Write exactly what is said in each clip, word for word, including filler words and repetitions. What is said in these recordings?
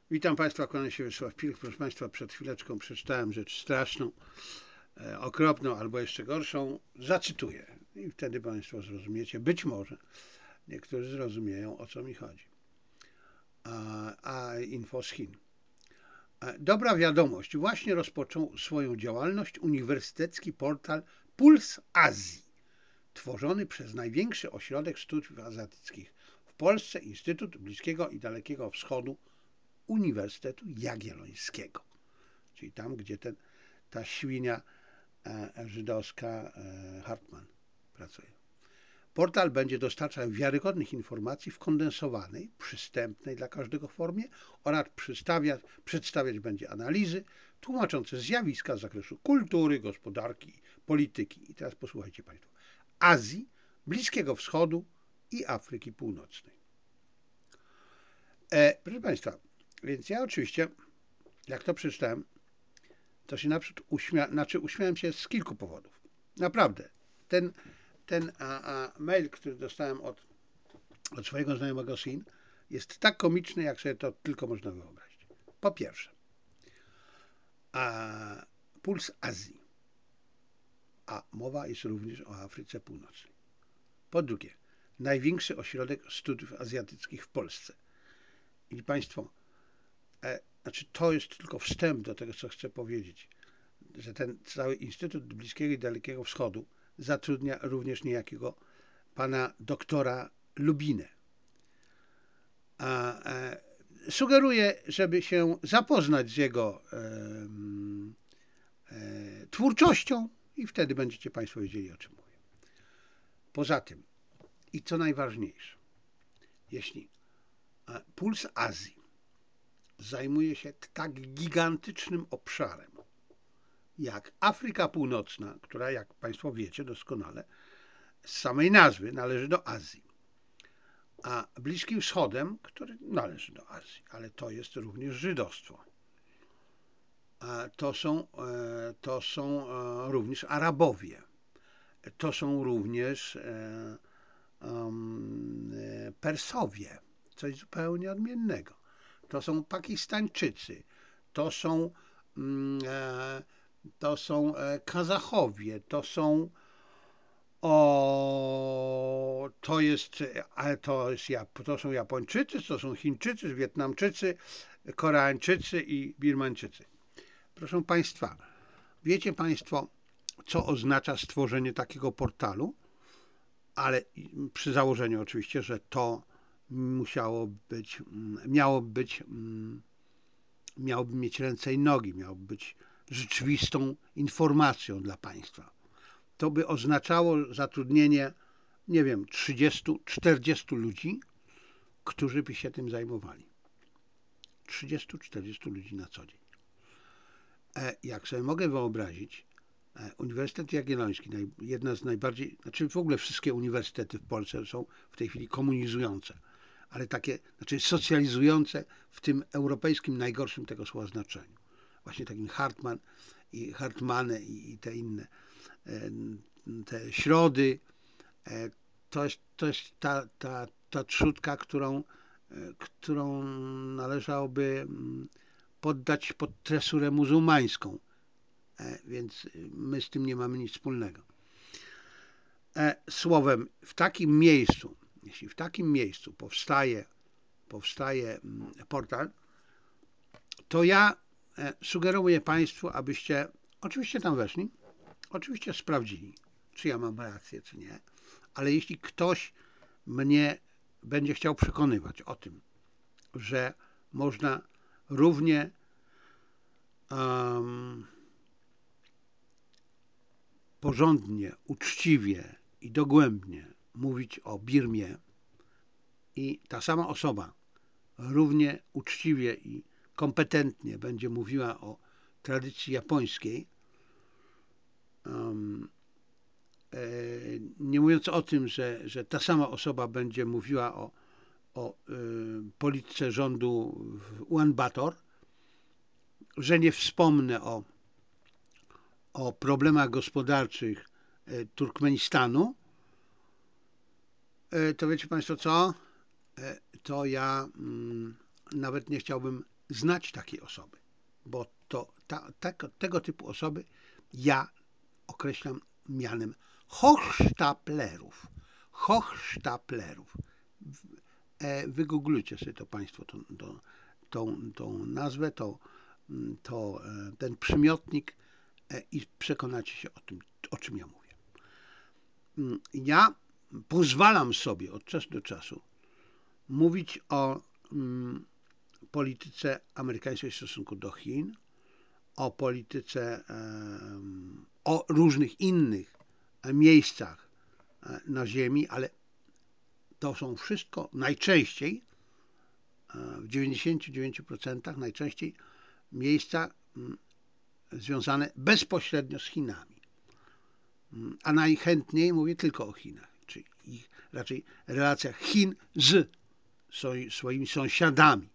Witam Państwa, kłaniam się Wiesław Pilch. Proszę Państwa, przed chwileczką przeczytałem rzecz straszną, e, okropną albo jeszcze gorszą. Zacytuję i wtedy Państwo zrozumiecie, być może niektórzy zrozumieją, o co mi chodzi. A, a info z Chin. E, Dobra wiadomość. Właśnie rozpoczął swoją działalność uniwersytecki portal Puls Azji, tworzony przez największy ośrodek studiów azjatyckich w Polsce, Instytut Bliskiego i Dalekiego Wschodu Uniwersytetu Jagiellońskiego, czyli tam, gdzie ten, ta świnia e, żydowska e, Hartman pracuje. Portal będzie dostarczał wiarygodnych informacji w kondensowanej, przystępnej dla każdego formie oraz przedstawiać, przedstawiać będzie analizy tłumaczące zjawiska z zakresu kultury, gospodarki, polityki. I teraz posłuchajcie Państwo. Azji, Bliskiego Wschodu i Afryki Północnej. E, proszę Państwa, więc ja oczywiście, jak to przeczytałem, to się naprzód uśmia... znaczy uśmiałem się z kilku powodów. Naprawdę. Ten, ten a, a mail, który dostałem od, od swojego znajomego z Chin, jest tak komiczny, jak sobie to tylko można wyobrazić. Po pierwsze, a, Puls Azji, a mowa jest również o Afryce Północnej. Po drugie, największy ośrodek studiów azjatyckich w Polsce. I Państwo, e, znaczy to jest tylko wstęp do tego, co chcę powiedzieć, że ten cały Instytut Bliskiego i Dalekiego Wschodu zatrudnia również niejakiego pana doktora Lubinę. A, e, sugeruję, żeby się zapoznać z jego e, e, twórczością i wtedy będziecie Państwo wiedzieli, o czym mówię. Poza tym, i co najważniejsze, jeśli Puls Azji zajmuje się tak gigantycznym obszarem, jak Afryka Północna, która, jak Państwo wiecie doskonale, z samej nazwy należy do Azji, a Bliskim Wschodem, który należy do Azji, ale to jest również żydostwo. A to są, to są również Arabowie, to są również Persowie, coś zupełnie odmiennego. To są Pakistańczycy, to są, to są Kazachowie, to są o, to jest, ale to, jest, to są Japończycy, to są Chińczycy, Wietnamczycy, Koreańczycy i Birmańczycy. Proszę Państwa, wiecie Państwo, co oznacza stworzenie takiego portalu? Ale przy założeniu oczywiście, że to musiało być, miało być, miałoby mieć ręce i nogi, miałoby być rzeczywistą informacją dla Państwa. To by oznaczało zatrudnienie, nie wiem, trzydziestu czterdziestu ludzi, którzy by się tym zajmowali. trzydziestu czterdziestu ludzi na co dzień. Jak sobie mogę wyobrazić, Uniwersytet Jagielloński, jedna z najbardziej, znaczy w ogóle wszystkie uniwersytety w Polsce są w tej chwili komunizujące, ale takie, znaczy socjalizujące w tym europejskim najgorszym tego słowa znaczeniu. Właśnie takim Hartman i Hartmany i te inne, te środy, to jest, to jest ta, ta, ta trzutka, którą, którą należałoby poddać pod tresurę muzułmańską. Więc my z tym nie mamy nic wspólnego. Słowem, w takim miejscu, jeśli w takim miejscu powstaje, powstaje portal, to ja sugeruję Państwu, abyście oczywiście tam weszli, oczywiście sprawdzili, czy ja mam rację, czy nie, ale jeśli ktoś mnie będzie chciał przekonywać o tym, że można równie um, porządnie, uczciwie i dogłębnie mówić o Birmie i ta sama osoba równie uczciwie i kompetentnie będzie mówiła o tradycji japońskiej, um, e, nie mówiąc o tym, że, że ta sama osoba będzie mówiła o, o y, polityce rządu w Ulaanbaatar, że nie wspomnę o, o problemach gospodarczych Turkmenistanu, to wiecie Państwo co? To ja mm, nawet nie chciałbym znać takiej osoby, bo to ta, ta, tego typu osoby ja określam mianem hochsztaplerów. Hochsztaplerów. E, wygooglujcie sobie to Państwo, tą, tą, tą, tą nazwę, to, to, ten przymiotnik e, i przekonacie się o tym, o czym ja mówię. Ja pozwalam sobie od czasu do czasu mówić o mm, polityce amerykańskiej w stosunku do Chin, o polityce, o różnych innych miejscach na Ziemi, ale to są wszystko najczęściej, w dziewięćdziesięciu dziewięciu procentach najczęściej miejsca związane bezpośrednio z Chinami. A najchętniej mówię tylko o Chinach, czyli ich, raczej relacjach Chin z swoimi sąsiadami.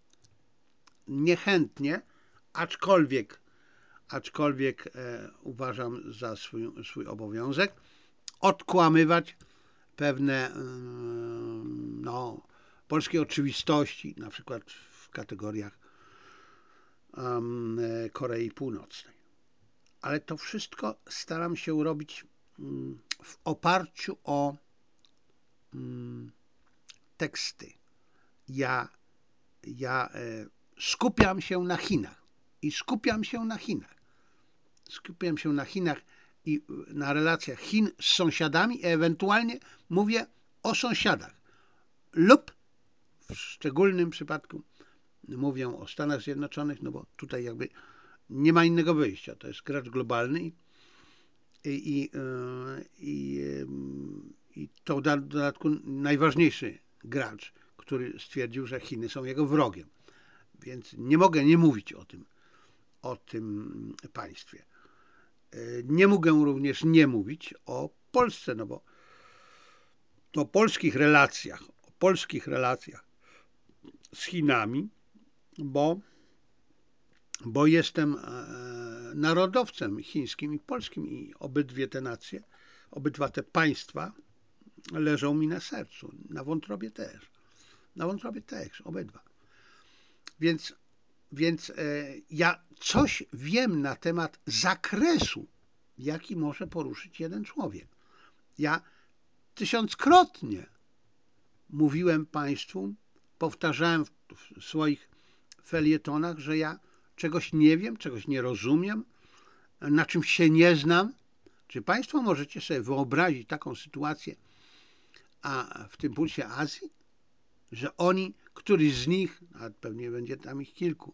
Niechętnie, aczkolwiek, aczkolwiek e, uważam za swój, swój obowiązek odkłamywać pewne e, no, polskie oczywistości, na przykład w kategoriach um, Korei Północnej. Ale to wszystko staram się robić um, w oparciu o um, teksty. Ja, ja e, skupiam się na Chinach i skupiam się na Chinach. Skupiam się na Chinach i na relacjach Chin z sąsiadami, ewentualnie mówię o sąsiadach lub w szczególnym przypadku mówię o Stanach Zjednoczonych, no bo tutaj jakby nie ma innego wyjścia. To jest gracz globalny i, i, i, i to w dodatku najważniejszy gracz, który stwierdził, że Chiny są jego wrogiem. Więc nie mogę nie mówić o tym, o tym państwie. Nie mogę również nie mówić o Polsce, no bo o polskich relacjach, o polskich relacjach z Chinami, bo, bo jestem narodowcem chińskim i polskim i obydwie te nacje, obydwa te państwa leżą mi na sercu, na wątrobie też. Na wątrobie też, obydwa. Więc, więc e, ja coś wiem na temat zakresu, jaki może poruszyć jeden człowiek. Ja tysiąckrotnie mówiłem Państwu, powtarzałem w swoich felietonach, że ja czegoś nie wiem, czegoś nie rozumiem, na czymś się nie znam. Czy Państwo możecie sobie wyobrazić taką sytuację, a w tym pulsie Azji, że oni, któryś z nich, a pewnie będzie tam ich kilku,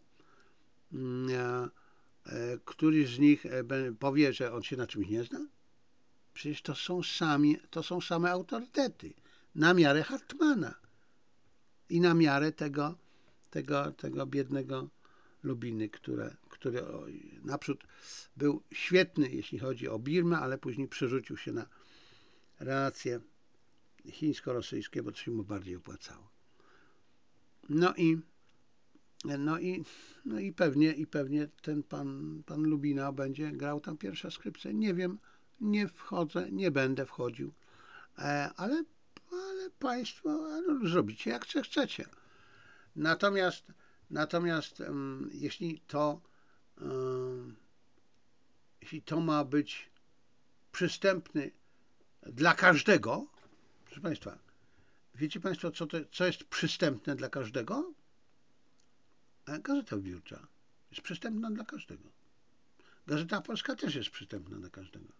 któryś z nich powie, że on się na czymś nie zna? Przecież to są, sami, to są same autorytety, na miarę Hartmana i na miarę tego, tego, tego biednego Lubiny, które, który naprzód był świetny, jeśli chodzi o Birmę, ale później przerzucił się na relacje chińsko-rosyjskie, bo to się mu bardziej opłacało. No i, no i, no i pewnie, i pewnie ten pan, pan Lubina będzie grał tam pierwsze skrzypce. Nie wiem, nie wchodzę, nie będę wchodził, ale, ale Państwo no, zrobicie jak chcecie. Natomiast, natomiast um, jeśli to um, jeśli to ma być przystępny dla każdego, proszę Państwa, wiecie Państwo, co, to, co jest przystępne dla każdego? Gazeta Wyborcza jest przystępna dla każdego. Gazeta Polska też jest przystępna dla każdego.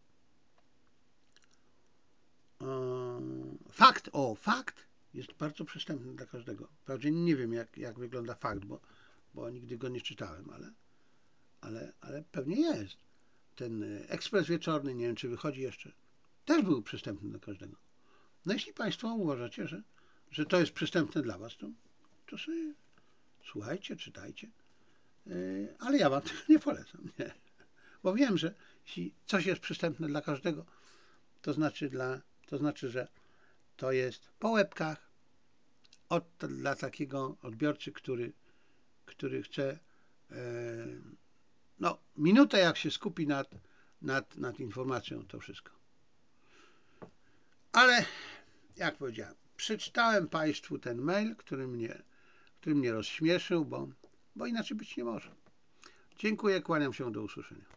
Fakt, o, fakt jest bardzo przystępny dla każdego. Wprawdzie nie wiem, jak, jak wygląda fakt, bo, bo nigdy go nie czytałem, ale, ale, ale pewnie jest. Ten ekspres wieczorny, nie wiem, czy wychodzi jeszcze, też był przystępny dla każdego. No jeśli Państwo uważacie, że, że to jest przystępne dla Was, to, to sobie słuchajcie, czytajcie. Yy, ale ja Wam tego nie polecam, nie. Bo wiem, że jeśli coś jest przystępne dla każdego, to znaczy, dla, to znaczy, że to jest po łebkach od, dla takiego odbiorcy, który, który chce yy, no, minutę jak się skupi nad, nad, nad informacją, to wszystko. Ale jak powiedziałem, przeczytałem Państwu ten mail, który mnie, który mnie rozśmieszył, bo, bo inaczej być nie może. Dziękuję, kłaniam się, do usłyszenia.